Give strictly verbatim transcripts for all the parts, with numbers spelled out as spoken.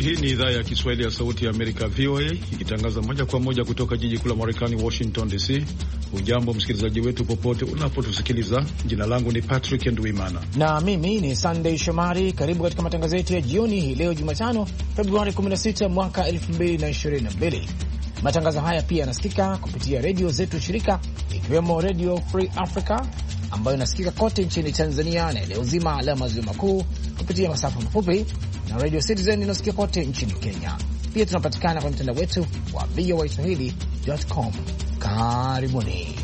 Hii ni idhaa ya Kiswahili ya Sauti ya Amerika, V O A, ikitangaza moja kwa moja kutoka jiji kuu la Marekani, Washington D C. Ujambo msikilizaji wetu popote unapotusikiliza. Jina langu ni Patrick Ndwimana na mimi ni Sunday Shomari. Karibu katika matangazo yetu ya jioni hii leo Jumatano, Februari kumi na sita mwaka elfu mbili na ishirini na mbili. Matangazo haya pia yanasikika kupitia redio zetu shirika, ikiwemo Radio Free Africa ambayo inasikika kote nchini Tanzania na eneo zima la maziwa makuu kupitia masafa mafupi, na Radio Citizen inasikika kote nchini Kenya. Pia tunapatikana kwenye mtandao wetu wa v o a swahili dot com. Karibuni.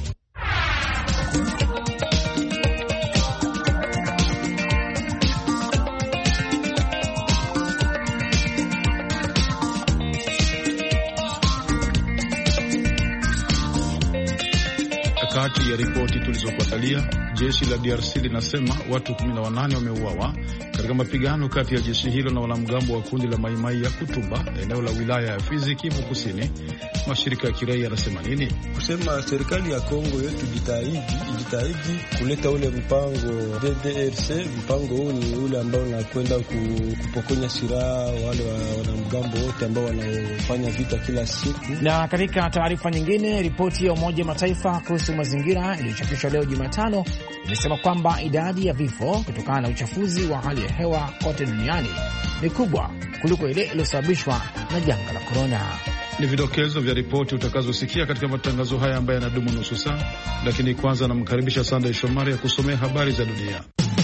Kati ya ripoti tulizokuandalia, jeshi la D R C linasema watu kumi na wanane wameuawa katika mapigano kati ya jeshi hilo na wanamgambo wa kundi la Maimai ya Kutumba, eneo la wilaya ya Fizi, Kivu Kusini. Mashirika ya kiraia yanasema nini? Kusema serikali ya Kongo yetu jitahidi jitahidi kuleta ule mpango D D R C. Mpango huu ni ule ambao unakwenda kupokonya silaha wale wanamgambo wote ambao wanafanya vita kila siku. Na katika taarifa nyingine, ripoti ya Umoja Mataifa kuhusu mazingira iliyochapishwa leo Jumatano imesema kwamba idadi ya vifo kutokana na uchafuzi wa hali ya hewa kote duniani ni kubwa kuliko ile iliyosababishwa na janga la korona. Ni vidokezo vya ripoti utakazosikia katika matangazo haya ambayo yanadumu nusu saa, lakini kwanza namkaribisha Sunday Shomari ya kusomea habari za dunia.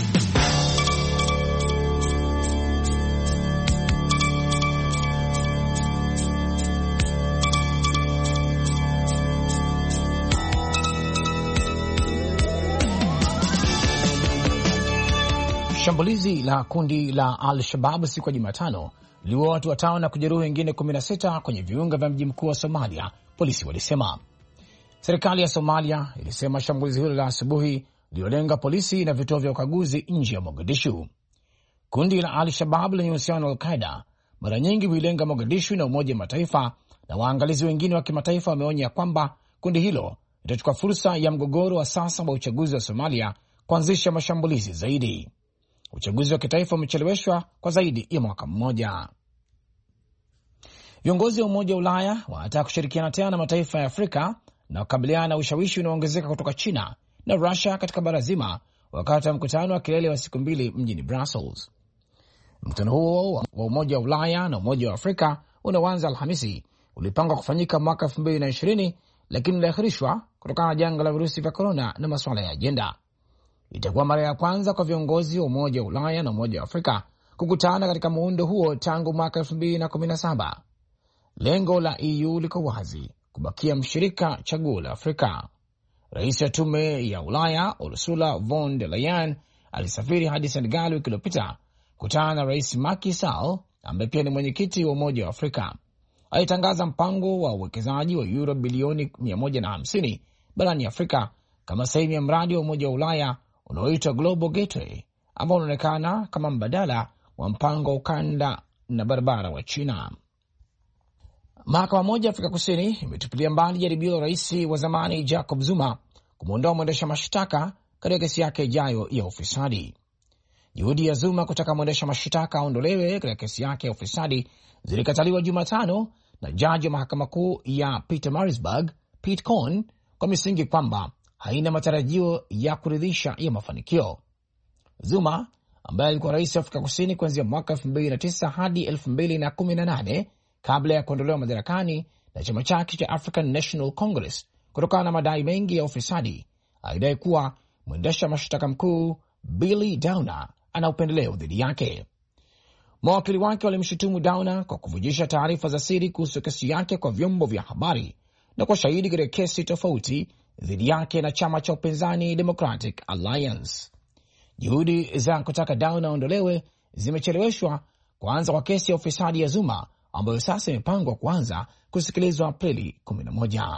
Shambulizi la kundi la Al-Shabaab siku ya Jumatano liua watu watano na kujeruhi wengine kumi na sita kwenye viunga vya mji mkuu wa Somalia, polisi walisema. Serikali ya Somalia ilisema shambulizi hilo la asubuhi liliolenga polisi na vituo vya ukaguzi nje ya Mogadishu. Kundi la Al-Shabaab lenye uhusiano na Al-Qaeda mara nyingi huilenga Mogadishu na Umoja wa Mataifa, na waangalizi wengine wa kimataifa wameonya kwamba kundi hilo litachukua fursa ya mgogoro wa sasa wa uchaguzi wa Somalia kuanzisha mashambulizi zaidi. Uchaguzi wa kitaifa umecheleweshwa kwa zaidi ya mwaka mmoja. Viongozi wa Umoja wa Ulaya wanataka kushirikiana tena na mataifa ya Afrika na kukabiliana na ushawishi unaoongezeka kutoka China na Russia katika bara zima, wakati wa mkutano wa kilele wa siku mbili mjini Brussels. Mkutano huo wa Umoja wa Ulaya na Umoja wa Afrika unaoanza Alhamisi ulipangwa kufanyika mwaka elfu mbili na ishirini, lakini uliahirishwa kutokana na janga la virusi vya korona na masuala ya ajenda. Itakuwa mara ya kwanza kwa viongozi wa Umoja wa Ulaya na Umoja wa Afrika kukutana katika muundo huo tangu mwaka elfu mbili na kumi na saba. Lengo la E U liko wazi: kubakia mshirika chaguo la Afrika. Rais wa Tume ya Ulaya Ursula von der Leyen alisafiri hadi Senegal wiki iliyopita kutana na Rais Macky Sall ambaye pia ni mwenyekiti wa Umoja wa Afrika. Alitangaza mpango wa uwekezaji wa euro bilioni mia moja na hamsini barani Afrika kama sehemu ya mradi wa Umoja wa Ulaya unaoitwa Global Gateway, ambao unaonekana kama mbadala wa mpango wa ukanda na barabara wa China. Mahakama moja Afrika Kusini imetupilia mbali jaribio la rais wa zamani Jacob Zuma kumwondoa mwendesha mashtaka katika kesi yake ijayo ya ufisadi. Juhudi ya Zuma kutaka mwendesha mashtaka aondolewe katika kesi yake ya ufisadi zilikataliwa Jumatano na jaji wa mahakama kuu ya Pietermaritzburg, Pete Cohn, kwa misingi kwamba haina matarajio ya kuridhisha ya mafanikio. Zuma ambaye alikuwa rais wa Afrika Kusini kuanzia mwaka elfu mbili na tisa hadi elfu mbili na kumi na nane kabla ya kuondolewa madarakani na chama chake cha African National Congress kutokana na madai mengi ya ufisadi, alidai kuwa mwendesha mashtaka mkuu Billy Downer ana upendeleo dhidi yake. Mawakili wake walimshutumu Downer kwa kuvujisha taarifa za siri kuhusu kesi yake kwa vyombo vya habari na kwa shahidi katika kesi tofauti dhidi yake na chama cha upinzani Democratic Alliance. Juhudi za kutaka Downer aondolewe zimecheleweshwa kuanza kwa kesi ya ufisadi ya Zuma ambayo sasa imepangwa kuanza kusikilizwa Aprili kumi na moja.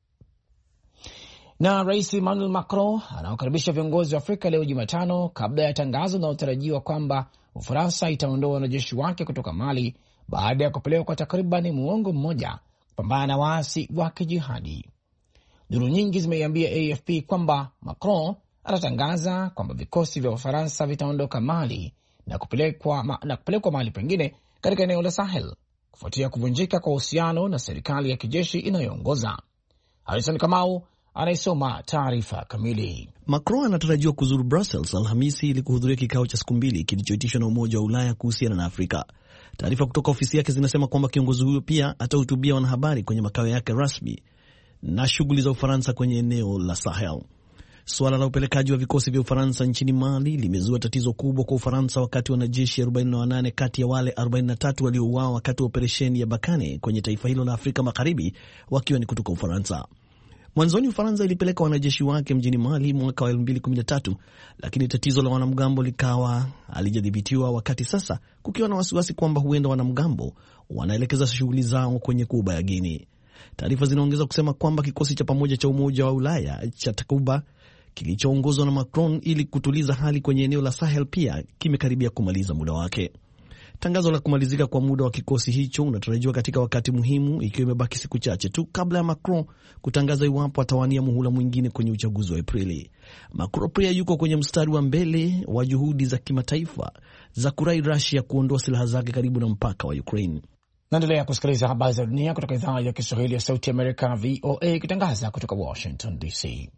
Na Rais Emmanuel Macron anaokaribisha viongozi wa Afrika leo Jumatano kabla ya tangazo linalotarajiwa kwamba Ufaransa itaondoa wanajeshi wake kutoka Mali baada ya kupelekwa kwa takriban muongo mmoja kupambana na waasi wa kijihadi. Duru nyingi zimeiambia A F P kwamba Macron anatangaza kwamba vikosi vya Ufaransa vitaondoka Mali na kupelekwa ma, na kupelekwa mahali pengine katika eneo la Sahel kufuatia kuvunjika kwa uhusiano na serikali ya kijeshi inayoongoza. Harrison Kamau anaisoma taarifa kamili. Macron anatarajiwa kuzuru Brussels Alhamisi ili kuhudhuria kikao cha siku mbili kilichoitishwa na Umoja wa Ulaya kuhusiana na Afrika. Taarifa kutoka ofisi yake zinasema kwamba kiongozi huyo pia atahutubia wanahabari kwenye makao yake rasmi na shughuli za Ufaransa kwenye eneo la Sahel. Suala la upelekaji wa vikosi vya Ufaransa nchini Mali limezua tatizo kubwa kwa Ufaransa, wakati wanajeshi arobaini na wanane kati ya wale arobaini na tatu waliouawa wakati wa operesheni ya Barkhane kwenye taifa hilo la Afrika Magharibi wakiwa ni kutoka Ufaransa. Mwanzoni Ufaransa ilipeleka wanajeshi wake mjini Mali mwaka wa elfu mbili kumi na tatu, lakini tatizo la wanamgambo likawa halijadhibitiwa, wakati sasa kukiwa na wasiwasi kwamba huenda wanamgambo wanaelekeza shughuli zao kwenye Kuba ya Guinea. Taarifa zinaongeza kusema kwamba kikosi cha pamoja cha Umoja wa Ulaya cha Takuba kilichoongozwa na Macron ili kutuliza hali kwenye eneo la Sahel pia kimekaribia kumaliza muda wake. Tangazo la kumalizika kwa muda wa kikosi hicho unatarajiwa katika wakati muhimu, ikiwa imebaki siku chache tu kabla ya Macron kutangaza iwapo atawania muhula mwingine kwenye uchaguzi wa Aprili. Macron pia yuko kwenye mstari wa mbele wa juhudi za kimataifa za kurai Russia kuondoa silaha zake karibu na mpaka wa Ukraine. Naendelea kusikiliza habari za dunia kutoka idhaa ya Kiswahili ya Sauti Amerika V O A ikitangaza kutoka Washington D C.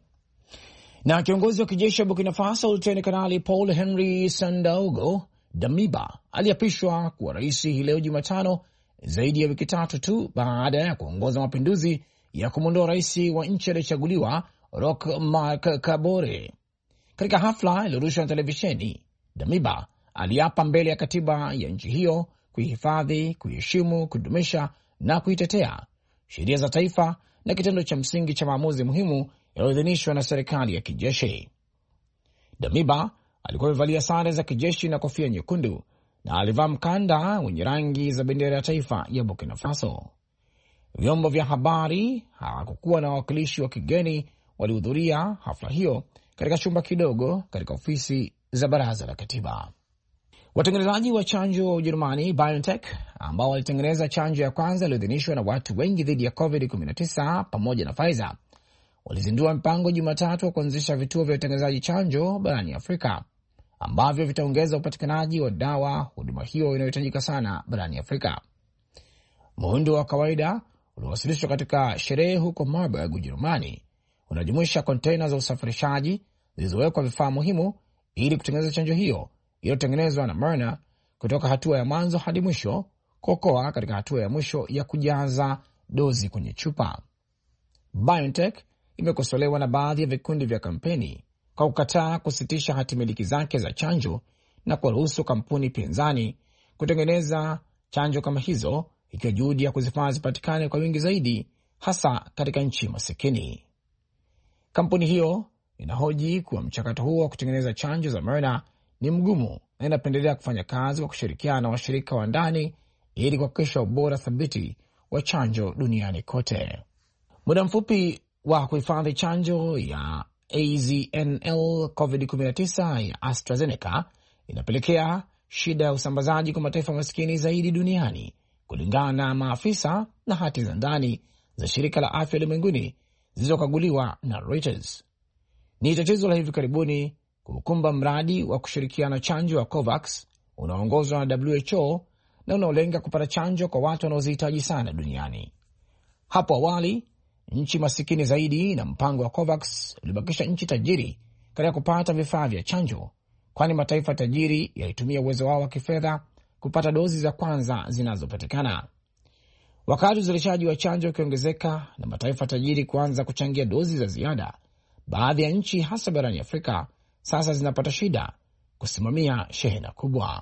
Na kiongozi wa kijeshi wa Burkina Faso Luteni Kanali Paul Henry Sandaogo Damiba aliapishwa kuwa rais hii leo Jumatano, zaidi ya wiki tatu tu baada ya kuongoza mapinduzi ya kumwondoa rais wa nchi aliyechaguliwa Roch Marc Kabore. Katika hafla iliyorushwa na televisheni, Damiba aliapa mbele ya katiba ya nchi hiyo kuihifadhi, kuiheshimu, kudumisha na kuitetea sheria za taifa na kitendo cha msingi cha maamuzi muhimu yaliyoidhinishwa na serikali ya kijeshi. Damiba alikuwa amevalia sare za kijeshi na kofia nyekundu na alivaa mkanda wenye rangi za bendera ya taifa ya Burkina Faso. Vyombo vya habari hawakukuwa na wawakilishi wa kigeni walihudhuria hafla hiyo katika chumba kidogo katika ofisi za baraza la katiba. Watengenezaji wa chanjo wa Ujerumani BioNTech ambao walitengeneza chanjo ya kwanza iliyoidhinishwa na watu wengi dhidi ya covid kumi na tisa pamoja na Pfizer walizindua mpango Jumatatu wa kuanzisha vituo vya utengenezaji chanjo barani Afrika ambavyo vitaongeza upatikanaji wa dawa, huduma hiyo inayohitajika sana barani Afrika. Muundo wa kawaida uliowasilishwa katika sherehe huko Marburg, Ujerumani, unajumuisha kontena za usafirishaji zilizowekwa vifaa muhimu ili kutengeneza chanjo hiyo iliyotengenezwa na Moderna kutoka hatua ya mwanzo hadi mwisho, kuokoa katika hatua ya mwisho ya kujaza dozi kwenye chupa. BioNTech imekosolewa na baadhi ya vikundi vya kampeni kwa kukataa kusitisha hatimiliki zake za chanjo na kuruhusu kampuni pinzani kutengeneza chanjo kama hizo, ikiwa juhudi ya kuzifanya zipatikane kwa wingi zaidi, hasa katika nchi masikini. Kampuni hiyo inahoji kuwa mchakato huo wa kutengeneza chanjo za Moderna ni mgumu na inapendelea kufanya kazi kwa kushirikiana na washirika wa ndani ili kuhakikisha ubora thabiti wa chanjo duniani kote. Muda mfupi wa kuhifadhi chanjo ya A Z N L covid kumi na tisa ya AstraZeneca inapelekea shida ya usambazaji kwa mataifa maskini zaidi duniani, kulingana na maafisa na hati za ndani za shirika la afya ulimwenguni zilizokaguliwa na Reuters. Ni tatizo la hivi karibuni kukumba mradi wa kushirikiana chanjo wa COVAX unaoongozwa na W H O na unaolenga kupata chanjo kwa watu wanaozihitaji sana duniani. Hapo awali, nchi masikini zaidi na mpango wa COVAX ulibakisha nchi tajiri katika kupata vifaa vya chanjo, kwani mataifa tajiri yalitumia uwezo wao wa kifedha kupata dozi za kwanza zinazopatikana. Wakati uzalishaji wa chanjo ukiongezeka na mataifa tajiri kuanza kuchangia dozi za ziada, baadhi ya nchi hasa barani Afrika sasa zinapata shida kusimamia shehena kubwa.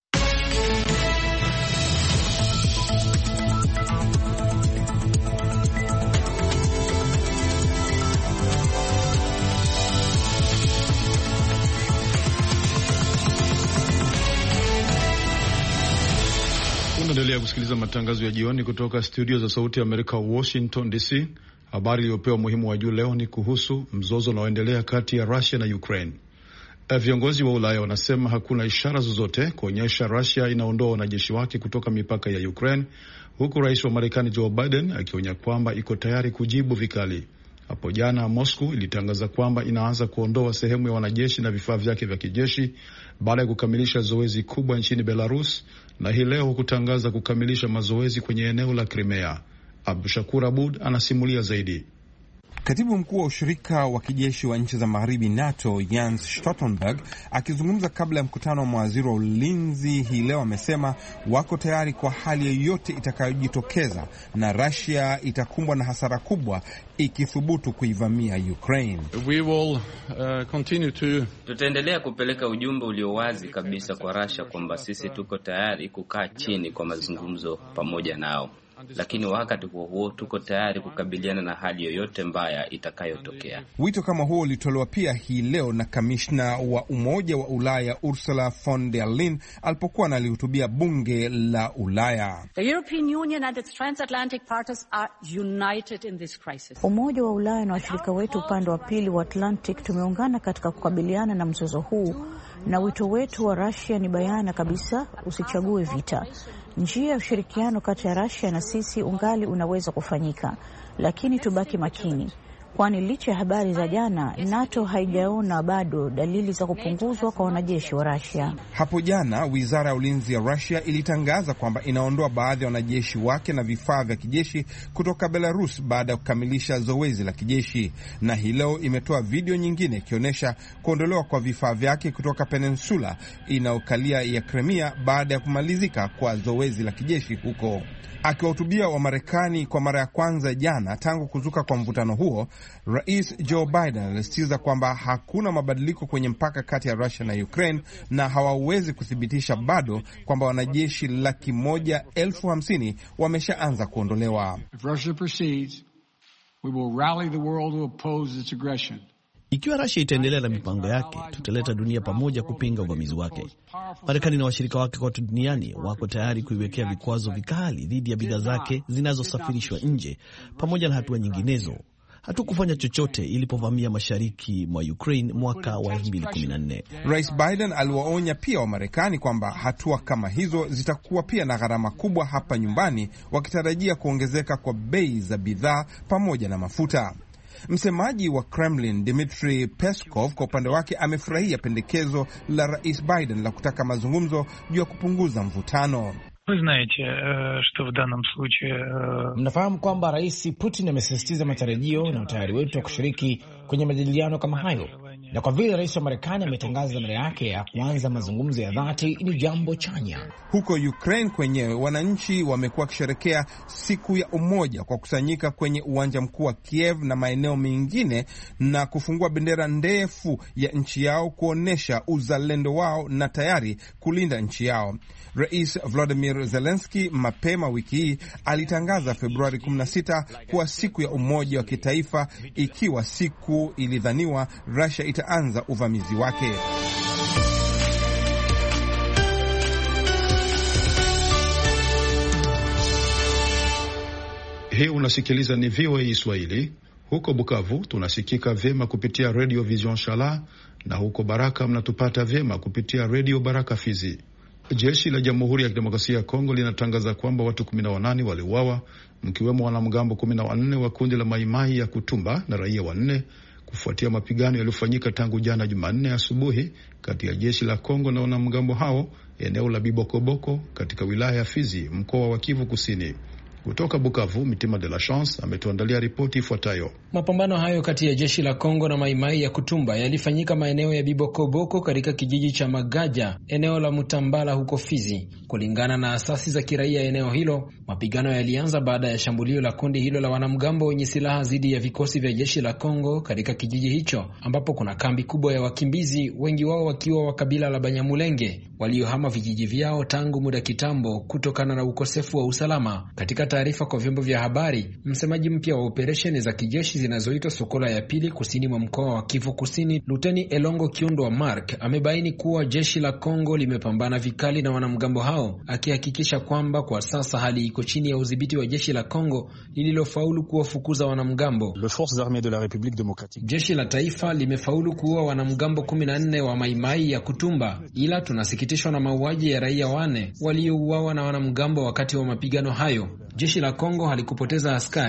Unaendelea kusikiliza matangazo ya jioni kutoka studio za Sauti ya Amerika, Washington D C. Habari iliyopewa umuhimu wa juu leo ni kuhusu mzozo unaoendelea kati ya Russia na Ukraine. Viongozi wa Ulaya wanasema hakuna ishara zozote kuonyesha Russia inaondoa wanajeshi wake kutoka mipaka ya Ukraine, huku rais wa Marekani Joe Biden akionya kwamba iko tayari kujibu vikali. Hapo jana Moscow ilitangaza kwamba inaanza kuondoa sehemu ya wanajeshi na vifaa vyake vya kijeshi baada ya kukamilisha zoezi kubwa nchini Belarus na hii leo kutangaza kukamilisha mazoezi kwenye eneo la Crimea. Abdushakur Abud anasimulia zaidi. Katibu mkuu wa ushirika wa kijeshi wa nchi za magharibi NATO Jens Stoltenberg akizungumza kabla ya mkutano wa mawaziri wa ulinzi hii leo amesema wako tayari kwa hali yoyote itakayojitokeza na Russia itakumbwa na hasara kubwa ikithubutu kuivamia Ukraine. We will, uh, continue to... Tutaendelea kupeleka ujumbe ulio wazi kabisa kwa Russia kwamba sisi tuko tayari kukaa chini kwa mazungumzo pamoja nao. Lakini wakati huo huo tuko tayari kukabiliana na hali yoyote mbaya itakayotokea. Wito kama huo ulitolewa pia hii leo na kamishna wa Umoja wa Ulaya Ursula von der Leyen alipokuwa analihutubia bunge la Ulaya. The European Union and its transatlantic partners are united in this crisis. Umoja wa Ulaya na washirika wetu upande wa pili wa Atlantic tumeungana katika kukabiliana na mzozo huu, na wito wetu wa Russia ni bayana kabisa: usichague vita. Njia ya ushirikiano kati ya Russia na sisi ungali unaweza kufanyika, lakini tubaki makini, kwani licha ya habari za jana, NATO haijaona bado dalili za kupunguzwa kwa wanajeshi wa Russia. Hapo jana, Wizara ya Ulinzi ya Russia ilitangaza kwamba inaondoa baadhi ya wanajeshi wake na vifaa vya kijeshi kutoka Belarus baada ya kukamilisha zoezi la kijeshi. Na hii leo imetoa video nyingine ikionyesha kuondolewa kwa vifaa vyake kutoka peninsula inayokalia ya Crimea baada ya kumalizika kwa zoezi la kijeshi huko. Akiwahutubia wa Marekani kwa mara ya kwanza jana tangu kuzuka kwa mvutano huo, Rais Joe Biden alisisitiza kwamba hakuna mabadiliko kwenye mpaka kati ya Russia na Ukraine na hawawezi kuthibitisha bado kwamba wanajeshi laki moja elfu hamsini wameshaanza kuondolewa. If Russia proceeds, we will rally the world to oppose its aggression. Ikiwa Russia itaendelea na mipango yake, tutaleta dunia pamoja kupinga uvamizi wake. Marekani na washirika wake kote duniani wako tayari kuiwekea vikwazo vikali dhidi ya bidhaa zake zinazosafirishwa nje, pamoja na hatua nyinginezo. Hatukufanya chochote ilipovamia mashariki mwa Ukraine mwaka wa elfu mbili kumi na nne. Rais Biden aliwaonya pia wa Marekani kwamba hatua kama hizo zitakuwa pia na gharama kubwa hapa nyumbani, wakitarajia kuongezeka kwa bei za bidhaa pamoja na mafuta. Msemaji wa Kremlin Dmitry Peskov kwa upande wake amefurahia pendekezo la Rais Biden la kutaka mazungumzo juu ya kupunguza mvutano. Mnafahamu kwamba Rais Putin amesisitiza matarajio na utayari wetu wa kushiriki kwenye majadiliano kama hayo, na kwa vile rais wa Marekani ametangaza dhamira yake ya kuanza mazungumzo ya dhati, ni jambo chanya. Huko Ukraine kwenyewe, wananchi wamekuwa wakisherekea siku ya umoja kwa kusanyika kwenye uwanja mkuu wa Kiev na maeneo mengine na kufungua bendera ndefu ya nchi yao kuonesha uzalendo wao na tayari kulinda nchi yao. Rais Volodymyr Zelensky mapema wiki hii alitangaza Februari kumi na sita kuwa siku ya umoja wa kitaifa, ikiwa siku ilidhaniwa Russia itaanza uvamizi wake. Hii unasikiliza ni V O A Swahili. Huko Bukavu tunasikika vyema kupitia Radio Vision Shala, na huko Baraka mnatupata vyema kupitia Radio Baraka Fizi. Jeshi la Jamhuri ya Kidemokrasia ya Kongo linatangaza kwamba watu kumi na wanane waliuawa, mkiwemo wanamgambo kumi na wanne wa kundi la Maimai ya Kutumba na raia wanne, kufuatia mapigano yaliyofanyika tangu jana Jumanne asubuhi kati ya jeshi la Kongo na wanamgambo hao eneo la Bibokoboko katika wilaya ya Fizi, mkoa wa Kivu Kusini. Kutoka Bukavu, Mitima de la Chance ametuandalia ripoti ifuatayo. Mapambano hayo kati ya jeshi la Kongo na Maimai ya Kutumba yalifanyika maeneo ya Bibokoboko katika kijiji cha Magaja, eneo la Mutambala huko Fizi. Kulingana na asasi za kiraia eneo hilo, mapigano yalianza baada ya shambulio la kundi hilo la wanamgambo wenye silaha dhidi ya vikosi vya jeshi la Kongo katika kijiji hicho, ambapo kuna kambi kubwa ya wakimbizi, wengi wao wakiwa wa kabila la Banyamulenge waliohama vijiji vyao tangu muda kitambo kutokana na ukosefu wa usalama. Katika taarifa kwa vyombo vya habari, msemaji mpya wa operesheni za kijeshi zinazoitwa Sokola ya pili kusini mwa mkoa wa Kivu Kusini, Luteni Elongo Kiundo wa Mark, amebaini kuwa jeshi la Kongo limepambana vikali na wanamgambo hao, akihakikisha kwamba kwa sasa hali iko chini ya udhibiti wa jeshi la Kongo lililofaulu kuwafukuza wanamgambo. Les forces armées de la République démocratique. Jeshi la taifa limefaulu kuua wanamgambo kumi na nne wa Maimai ya Kutumba, ila tunasikitishwa na mauaji ya raia wane waliouawa na wanamgambo wakati wa mapigano hayo. Jeshi la Kongo halikupoteza askari,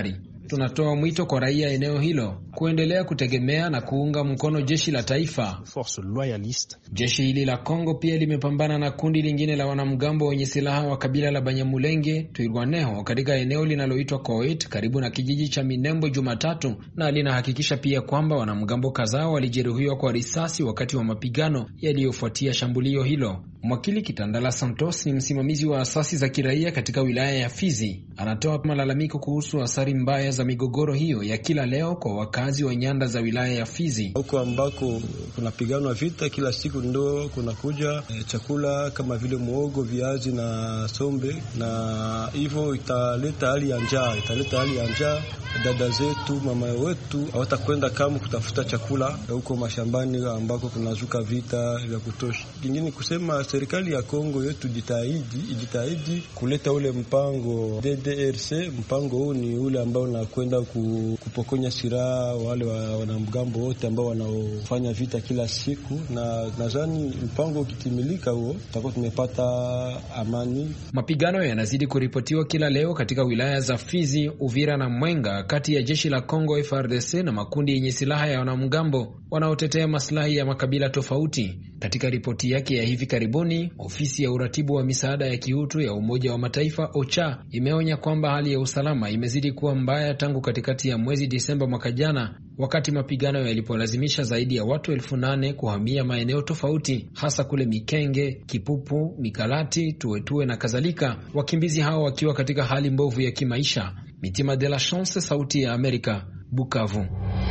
Tunatoa mwito kwa raia eneo hilo kuendelea kutegemea na kuunga mkono jeshi la taifa. Jeshi hili la Kongo pia limepambana na kundi lingine la wanamgambo wenye silaha wa kabila la Banyamulenge Twirwaneho katika eneo linaloitwa Koit karibu na kijiji cha Minembwe Jumatatu, na linahakikisha pia kwamba wanamgambo kadhaa walijeruhiwa kwa risasi wakati wa mapigano yaliyofuatia shambulio hilo. Mwakili Kitandala Santos ni msimamizi wa asasi za kiraia katika wilaya ya Fizi. Anatoa malalamiko kuhusu athari mbaya za migogoro hiyo ya kila leo kwa wakazi wa nyanda za wilaya ya Fizi. Huko ambako kunapiganwa vita kila siku ndo kunakuja e, chakula kama vile muogo, viazi na sombe, na hivyo italeta hali ya njaa, italeta hali ya njaa. Dada zetu, mama wetu hawatakwenda kama kutafuta chakula huko mashambani ambako kunazuka vita vya kutosha. Kingine kusema serikali ya Kongo yetu jitahidi, ijitahidi kuleta ule mpango D D R C. Mpango huu ni ule ambao unakwenda kupokonya silaha wale wanamgambo wote ambao wanaofanya vita kila siku, na nadhani mpango ukitimilika huo tutakuwa tumepata amani. Mapigano yanazidi kuripotiwa kila leo katika wilaya za Fizi, Uvira na Mwenga kati ya jeshi la Kongo F A R D C na makundi yenye silaha ya wanamgambo wanaotetea maslahi ya makabila tofauti. Katika ripoti yake ya hivi karibuni, ofisi ya uratibu wa misaada ya kiutu ya Umoja wa Mataifa OCHA imeonya kwamba hali ya usalama imezidi kuwa mbaya tangu katikati ya mwezi Disemba mwaka jana, wakati mapigano yalipolazimisha zaidi ya watu elfu nane kuhamia maeneo tofauti, hasa kule Mikenge, Kipupu, Mikalati, Tuetue na kadhalika, wakimbizi hao wakiwa katika hali mbovu ya kimaisha. Mitima de la Chance, Sauti ya Amerika, Bukavu.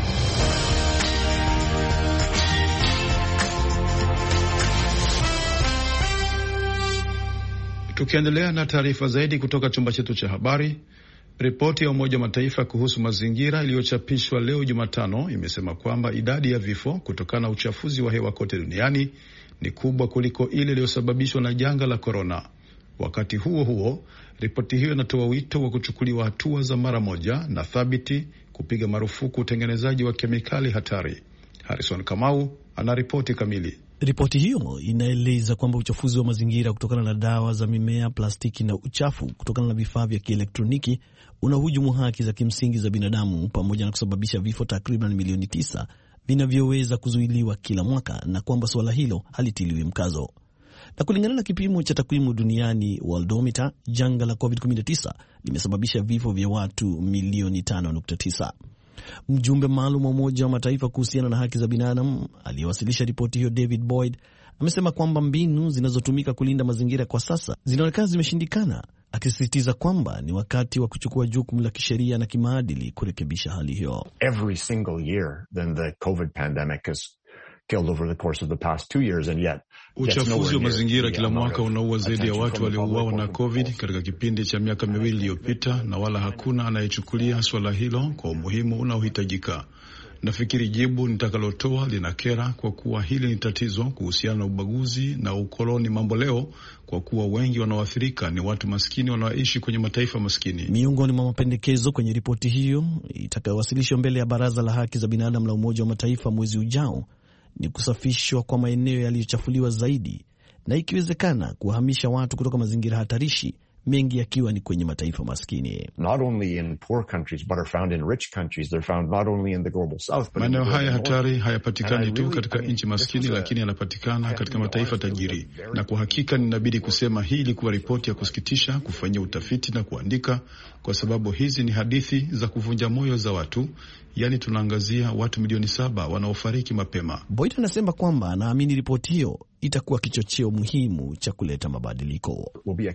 Tukiendelea na taarifa zaidi kutoka chumba chetu cha habari, ripoti ya Umoja wa Mataifa kuhusu mazingira iliyochapishwa leo Jumatano imesema kwamba idadi ya vifo kutokana na uchafuzi wa hewa kote duniani ni kubwa kuliko ile iliyosababishwa na janga la korona. Wakati huo huo, ripoti hiyo inatoa wito wa kuchukuliwa hatua za mara moja na thabiti kupiga marufuku utengenezaji wa kemikali hatari. Harrison Kamau ana ripoti kamili. Ripoti hiyo inaeleza kwamba uchafuzi wa mazingira kutokana na dawa za mimea, plastiki na uchafu kutokana na vifaa vya kielektroniki unahujumu haki za kimsingi za binadamu pamoja na kusababisha vifo takriban milioni tisa vinavyoweza kuzuiliwa kila mwaka, na kwamba suala hilo halitiliwi mkazo. Na kulingana na kipimo cha takwimu duniani Worldometer, janga la covid kumi na tisa limesababisha vifo vya watu milioni tano nukta tisa. Mjumbe maalum wa Umoja wa Mataifa kuhusiana na haki za binadamu aliyewasilisha ripoti hiyo, David Boyd, amesema kwamba mbinu zinazotumika kulinda mazingira kwa sasa zinaonekana zimeshindikana, akisisitiza kwamba ni wakati wa kuchukua jukumu la kisheria na kimaadili kurekebisha hali hiyo. Every single year then the COVID pandemic has killed over the course of the past two years and yet uchafuzi wa mazingira kila mwaka unaua zaidi ya watu waliouawa na COVID katika kipindi cha miaka miwili iliyopita, na wala hakuna anayechukulia swala hilo kwa umuhimu unaohitajika. Nafikiri jibu nitakalotoa linakera, kwa kuwa hili ni tatizo kuhusiana na ubaguzi na ukoloni mambo leo, kwa kuwa wengi wanaoathirika ni watu maskini wanaoishi kwenye mataifa maskini. Miongoni mwa mapendekezo kwenye ripoti hiyo itakayowasilishwa mbele ya Baraza la Haki za Binadamu la Umoja wa Mataifa mwezi ujao ni kusafishwa kwa maeneo yaliyochafuliwa zaidi, na ikiwezekana kuhamisha watu kutoka mazingira hatarishi, mengi yakiwa ni kwenye mataifa maskini. Not only in poor countries but are found in rich countries. They're found not only in the global south but maeneo haya hatari hayapatikani tu katika nchi maskini, lakini yanapatikana katika mataifa tajiri. Na kwa hakika ninabidi kusema hii ilikuwa ripoti ya kusikitisha kufanyia utafiti na kuandika, kwa sababu hizi ni hadithi za kuvunja moyo za watu. Yani tunaangazia watu milioni saba wanaofariki mapema. Boyd anasema kwamba anaamini ripoti hiyo itakuwa kichocheo muhimu cha kuleta mabadiliko.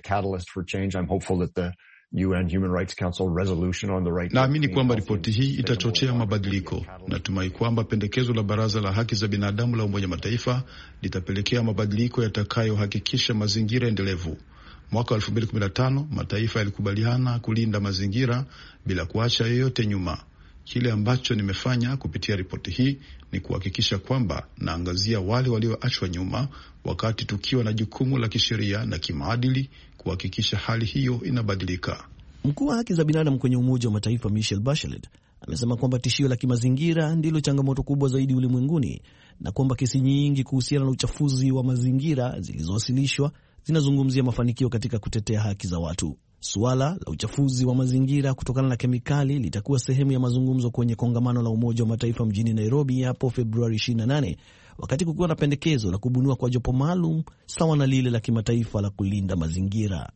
Naamini kwamba ripoti hii itachochea mabadiliko. Natumai kwamba pendekezo la Baraza la Haki za Binadamu la Umoja Mataifa litapelekea mabadiliko yatakayohakikisha mazingira endelevu. Mwaka elfu mbili kumi na tano mataifa yalikubaliana kulinda mazingira bila kuacha yeyote nyuma. Kile ambacho nimefanya kupitia ripoti hii ni kuhakikisha kwamba naangazia wale walioachwa nyuma, wakati tukiwa na jukumu la kisheria na kimaadili kuhakikisha hali hiyo inabadilika. Mkuu wa haki za binadamu kwenye Umoja wa Mataifa Michelle Bachelet amesema kwamba tishio la kimazingira ndilo changamoto kubwa zaidi ulimwenguni, na kwamba kesi nyingi kuhusiana na uchafuzi wa mazingira zilizowasilishwa zinazungumzia mafanikio katika kutetea haki za watu. Suala la uchafuzi wa mazingira kutokana na kemikali litakuwa sehemu ya mazungumzo kwenye kongamano la Umoja wa Mataifa mjini Nairobi hapo Februari ishirini na nane, wakati kukiwa na pendekezo la kubuniwa kwa jopo maalum sawa na lile la kimataifa la kulinda mazingira.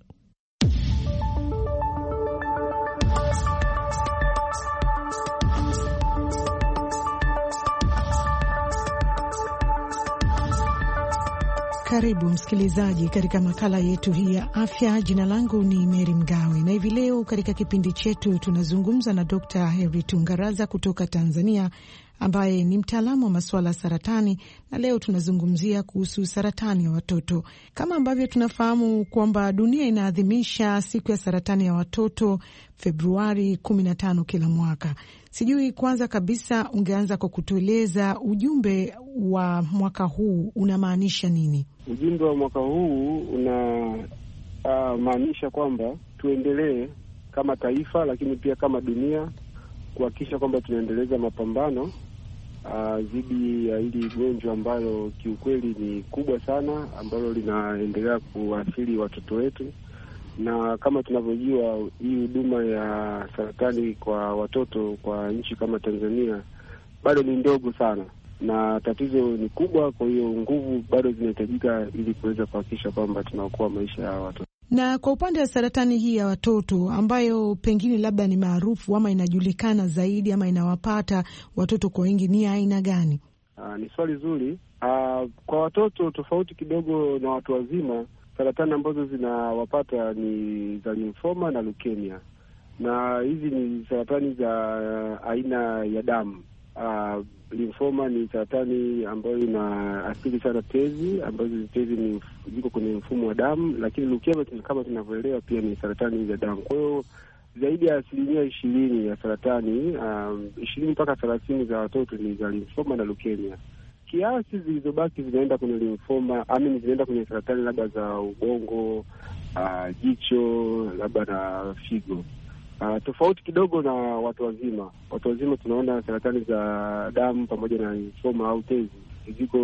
Karibu msikilizaji katika makala yetu hii ya afya. Jina langu ni Mary Mgawe na hivi leo katika kipindi chetu tunazungumza na Dokta Henry Tungaraza kutoka Tanzania ambaye ni mtaalamu wa masuala ya saratani, na leo tunazungumzia kuhusu saratani ya watoto. Kama ambavyo tunafahamu kwamba dunia inaadhimisha siku ya saratani ya watoto Februari kumi na tano kila mwaka. Sijui kwanza kabisa ungeanza kwa kutueleza ujumbe wa mwaka huu unamaanisha nini? Ujumbe wa mwaka huu unamaanisha uh, kwamba tuendelee kama taifa, lakini pia kama dunia kuhakikisha kwamba tunaendeleza mapambano dhidi uh, ya hili gonjwa ambalo kiukweli ni kubwa sana, ambalo linaendelea kuathiri watoto wetu. Na kama tunavyojua hii huduma ya saratani kwa watoto kwa nchi kama Tanzania bado ni ndogo sana na tatizo ni kubwa. Kwa hiyo nguvu bado zinahitajika ili kuweza kuhakikisha kwamba tunaokoa maisha ya watoto. Na kwa upande wa saratani hii ya watoto ambayo pengine labda ni maarufu ama inajulikana zaidi ama inawapata watoto kwa wingi, ni aina gani? Aa, ni swali zuri. Aa, kwa watoto tofauti kidogo na watu wazima, saratani ambazo zinawapata ni za lymphoma na leukemia, na hizi ni saratani za uh, aina ya damu. Uh, lymphoma ni saratani ambayo ina asili sana tezi, ambazo tezi ni ziko kwenye mfumo wa damu, lakini leukemia kama tunavyoelewa pia ni saratani za damu. Kwa hiyo zaidi ya asilimia ishirini ya saratani, um, ishirini mpaka thelathini za watoto ni za lymphoma na leukemia. Kiasi zilizobaki zinaenda kwenye lymphoma, amini zinaenda kwenye saratani labda za ubongo, uh, jicho, labda na figo. Uh, tofauti kidogo na watu wazima. Watu wazima tunaona saratani za damu pamoja na lymphoma au tezi ziko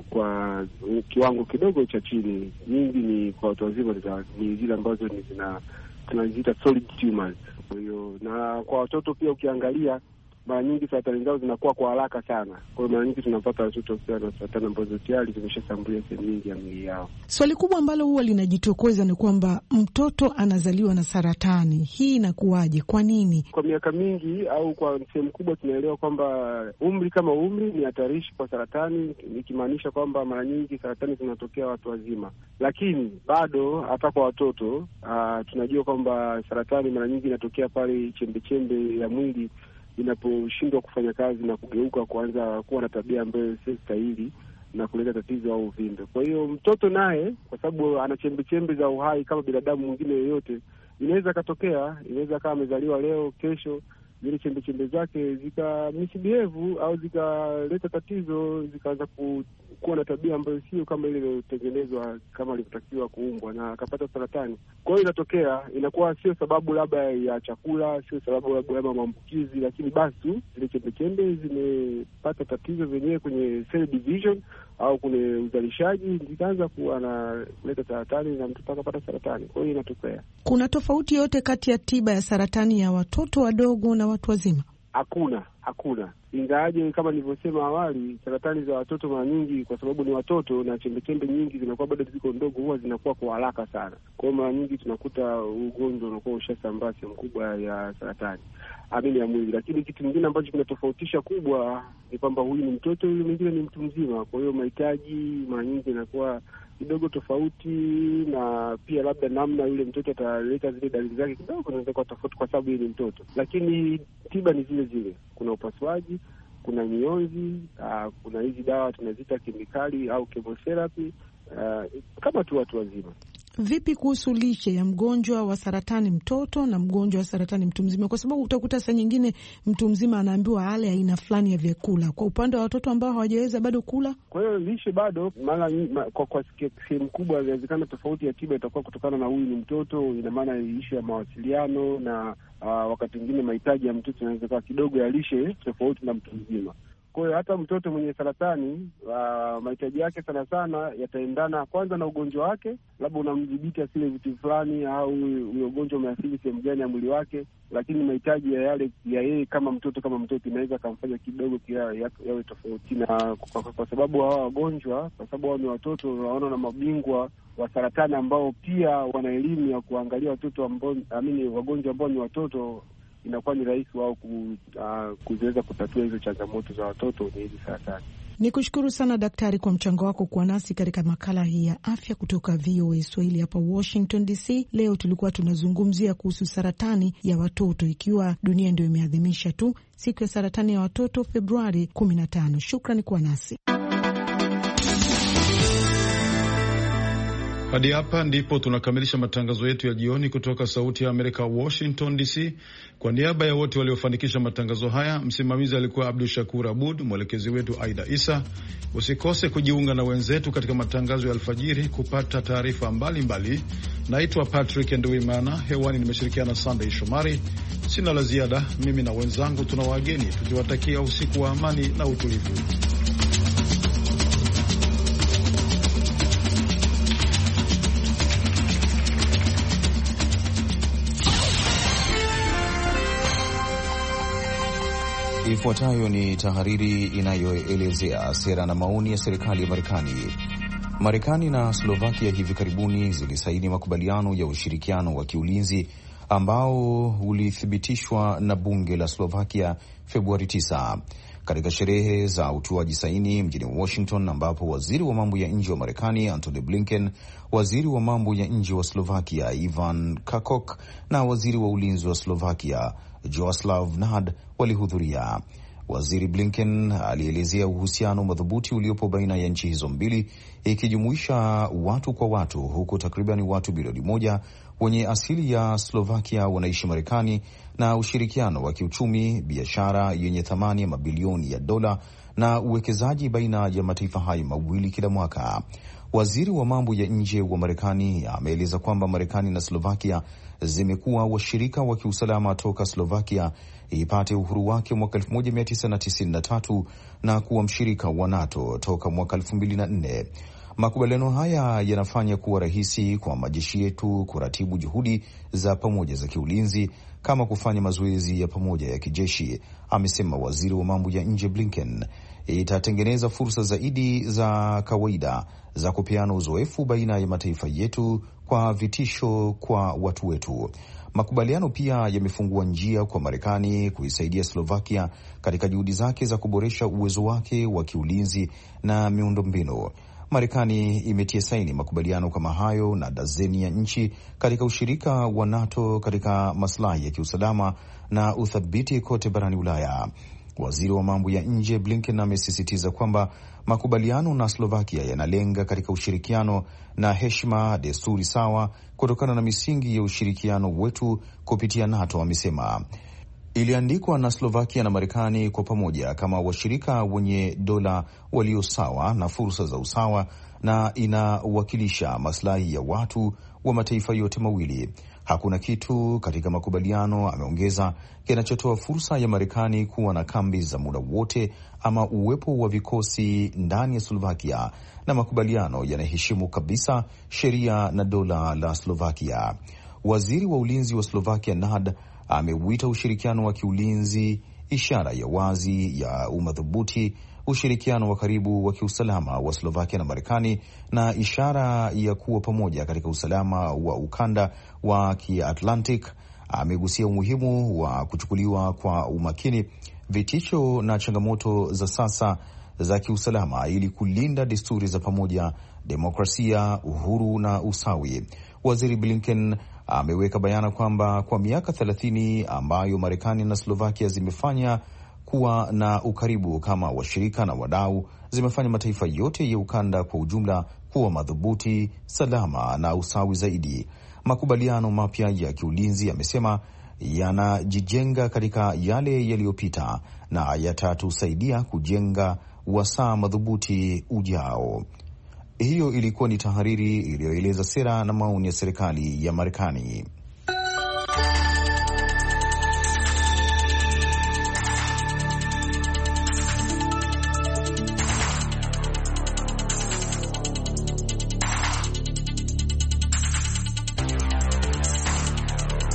kwa kiwango kidogo cha chini. Nyingi ni kwa watu wazima, ni zile ambazo ni zina tunaziita solid tumors. Kwa hiyo na kwa watoto pia ukiangalia mara nyingi saratani zao zinakuwa kwa haraka sana. Kwa hiyo mara nyingi tunapata watoto wakiwa na saratani ambazo tayari zimeshasambulia sehemu nyingi ya mwili yao. Swali kubwa ambalo huwa linajitokeza ni kwamba mtoto anazaliwa na saratani. Hii inakuwaje? Kwa nini? Kwa miaka mingi au kwa sehemu kubwa tunaelewa kwamba umri kama umri ni hatarishi kwa saratani, ikimaanisha kwamba mara nyingi saratani zinatokea watu wazima. Lakini bado hata kwa watoto uh, tunajua kwamba saratani mara nyingi inatokea pale chembe chembe ya mwili inaposhindwa kufanya kazi na kugeuka kuanza kuwa na tabia ambayo si stahili na kuleta tatizo au uvimbe. Kwa hiyo mtoto naye, kwa sababu ana chembe chembe za uhai kama binadamu mwingine yoyote, inaweza katokea, inaweza kama amezaliwa leo, kesho zile chembe chembe zake zika misbehave au zikaleta tatizo, zikaanza ku, kuwa na tabia ambayo sio kama ile iliyotengenezwa kama ilivyotakiwa kuumbwa, na akapata saratani. Kwa hiyo inatokea, inakuwa sio sababu labda ya chakula, sio sababu labda ya maambukizi, lakini basi tu zile chembe chembe zimepata tatizo zenyewe kwenye cell division au kwenye uzalishaji, zikaanza kuwa na kuleta saratani na mtoto akapata saratani. Kwa hiyo inatokea. Kuna tofauti yote kati ya tiba ya saratani ya watoto wadogo na watu wazima? Hakuna, hakuna. Ingawaje kama nilivyosema awali, saratani za watoto mara nyingi kwa sababu ni watoto na chembe-chembe nyingi zinakuwa bado ziko ndogo, huwa zinakuwa kwa haraka sana. Kwa hiyo mara nyingi tunakuta ugonjwa unakuwa ushasambaa sehemu kubwa ya saratani amini ya mwili. Lakini kitu kingine ambacho kinatofautisha kubwa ni kwamba huyu ni mtoto, huyu mwingine ni mtu mzima. Kwa hiyo mahitaji mara nyingi inakuwa kidogo tofauti, na pia labda namna yule mtoto ataleta zile dalili zake kidogo inaweza kuwa tofauti kwa sababu yeye ni mtoto. Lakini tiba ni zile zile. Kuna upasuaji, kuna mionzi, uh, kuna hizi dawa tunaziita kemikali au chemotherapy, uh, kama tu watu wazima. Vipi kuhusu lishe ya mgonjwa wa saratani mtoto na mgonjwa wa saratani mtu mzima? Kwa sababu utakuta saa nyingine mtu mzima anaambiwa ale aina fulani ya vyakula, kwa upande wa watoto ambao hawajaweza bado kula. Kwa hiyo lishe bado mara ma, kwa, kwa sehemu kubwa inawezekana tofauti ya tiba itakuwa kutokana na huyu ni mtoto. Ina maana lishe ya mawasiliano na uh, wakati mwingine mahitaji ya mtoto yanaweza kuwa kidogo ya lishe tofauti na mtu mzima. Kwa hiyo hata mtoto mwenye saratani uh, mahitaji yake sana sana yataendana kwanza na ugonjwa wake, labda unamdhibiti asile vitu fulani, au huyo ugonjwa umeathiri sehemu gani ya mwili wake, lakini mahitaji ya yale ya yeye kama mtoto kama mtoto inaweza kumfanya kidogo kia yawe tofauti. Na kwa, kwa, kwa sababu hawa wagonjwa, kwa sababu hao ni watoto, unaona na mabingwa wa saratani ambao pia wana elimu ya kuangalia watoto ambao amini wagonjwa ambao ni watoto, inakuwa ni rahisi wao ku, uh, kuweza kutatua hizo changamoto za watoto wenye hizi saratani. Ni kushukuru sana daktari kwa mchango wako kuwa nasi katika makala hii ya afya kutoka V O A Swahili hapa Washington D C. Leo tulikuwa tunazungumzia kuhusu saratani ya watoto, ikiwa dunia ndio imeadhimisha tu siku ya saratani ya watoto Februari kumi na tano. Shukrani kuwa nasi. Hadi hapa ndipo tunakamilisha matangazo yetu ya jioni kutoka Sauti ya Amerika, Washington D C. Kwa niaba ya wote waliofanikisha matangazo haya, msimamizi alikuwa Abdul Shakur Abud, mwelekezi wetu Aida Isa. Usikose kujiunga na wenzetu katika matangazo ya alfajiri kupata taarifa mbalimbali. Naitwa Patrick Nduwimana, hewani nimeshirikiana Sunday Shomari. Sina la ziada, mimi na wenzangu tuna wageni tukiwatakia usiku wa amani na utulivu. Ifuatayo ni tahariri inayoelezea sera na maoni ya serikali ya Marekani. Marekani na Slovakia hivi karibuni zilisaini makubaliano ya ushirikiano wa kiulinzi ambao ulithibitishwa na bunge la Slovakia Februari tisa katika sherehe za utoaji saini mjini Washington, ambapo waziri wa mambo ya nje wa Marekani Antony Blinken, waziri wa mambo ya nje wa Slovakia Ivan Kakok na waziri wa ulinzi wa Slovakia Joaslav Nad walihudhuria. Waziri Blinken alielezea uhusiano madhubuti uliopo baina ya nchi hizo mbili, ikijumuisha watu kwa watu, huku takriban watu bilioni moja wenye asili ya Slovakia wanaishi Marekani, na ushirikiano wa kiuchumi, biashara yenye thamani ya mabilioni ya dola na uwekezaji baina ya mataifa hayo mawili kila mwaka. Waziri wa mambo ya nje wa Marekani ameeleza kwamba Marekani na Slovakia zimekuwa washirika wa kiusalama toka Slovakia ipate uhuru wake mwaka elfu moja mia tisa tisini na tatu na kuwa mshirika wa NATO toka mwaka elfu mbili na nne. Makubaliano haya yanafanya kuwa rahisi kwa majeshi yetu kuratibu juhudi za pamoja za kiulinzi kama kufanya mazoezi ya pamoja ya kijeshi, amesema waziri wa mambo ya nje Blinken. Itatengeneza fursa zaidi za kawaida za kupeana uzoefu baina ya mataifa yetu kwa vitisho kwa watu wetu. Makubaliano pia yamefungua njia kwa Marekani kuisaidia Slovakia katika juhudi zake za kuboresha uwezo wake wa kiulinzi na miundombinu. Marekani imetia saini makubaliano kama hayo na dazeni ya nchi katika ushirika wa NATO katika maslahi ya kiusalama na uthabiti kote barani Ulaya. Waziri wa mambo ya nje Blinken amesisitiza kwamba makubaliano na Slovakia yanalenga katika ushirikiano na heshima, desturi sawa kutokana na misingi ya ushirikiano wetu kupitia NATO, amesema. Iliandikwa na Slovakia na Marekani kwa pamoja kama washirika wenye dola walio sawa na fursa za usawa, na inawakilisha maslahi ya watu wa mataifa yote mawili. Hakuna kitu katika makubaliano, ameongeza, kinachotoa fursa ya Marekani kuwa na kambi za muda wote ama uwepo wa vikosi ndani ya Slovakia, na makubaliano yanaheshimu kabisa sheria na dola la Slovakia. Waziri wa ulinzi wa Slovakia Nad ameuita ushirikiano wa kiulinzi ishara ya wazi ya umadhubuti, ushirikiano wa karibu wa kiusalama wa Slovakia na Marekani, na ishara ya kuwa pamoja katika usalama wa ukanda wa Kiatlantic. Amegusia umuhimu wa kuchukuliwa kwa umakini vitisho na changamoto za sasa za kiusalama ili kulinda desturi za pamoja, demokrasia, uhuru na usawi. Waziri Blinken ameweka bayana kwamba kwa miaka thelathini ambayo Marekani na Slovakia zimefanya kuwa na ukaribu kama washirika na wadau, zimefanya mataifa yote ya ukanda kwa ujumla kuwa madhubuti, salama na usawi zaidi. Makubaliano mapya ya kiulinzi, yamesema, yanajijenga katika yale yaliyopita na yatatusaidia kujenga wasaa madhubuti ujao. Hiyo ilikuwa ni tahariri iliyoeleza sera na maoni ya serikali ya Marekani.